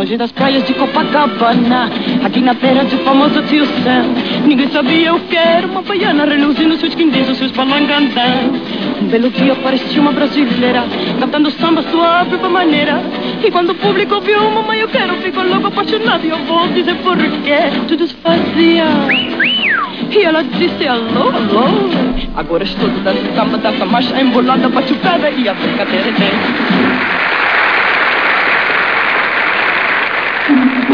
longe das praias de Copacabana, aqui na terra do famoso tio Sam. Ninguém sabia o que era uma baiana, reluzindo seus quindins, seus palangandãs. Um belo dia parecia uma brasileira, cantando samba sua própria maneira. E quando o público viu Mamãe Eu Quero, ficou logo apaixonado. E eu vou dizer porquê. Tudo se fazia e ela disse alô, alô. Agora estou toda samba, dança, marcha embolada, batucada e a brincadeira tem.